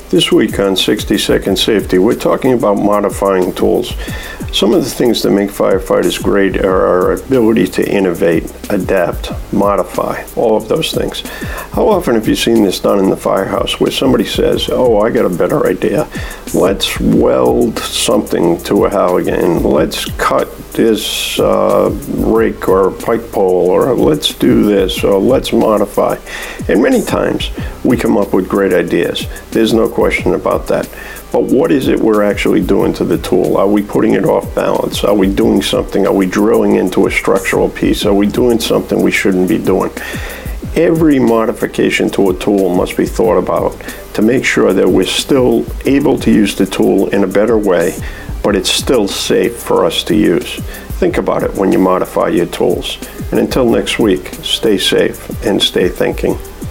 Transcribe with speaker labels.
Speaker 1: This week on 60 Second Safety, we're talking about modifying tools. Some of the things that make firefighters great are our ability to innovate, adapt, modify, all of those things. How often have you seen this done in the firehouse where somebody says, oh, I got a better idea. Let's weld something to a Halligan. Let's cut this rake or pike pole, or let's do this, or let's modify. And many times we come up with great ideas. There's no question about that. But what is it we're actually doing to the tool? Are we putting it off balance? Are we doing something? Are we drilling into a structural piece? Are we doing something we shouldn't be doing? Every modification to a tool must be thought about to make sure that we're still able to use the tool in a better way, but it's still safe for us to use. Think about it when you modify your tools. And until next week, stay safe and stay thinking.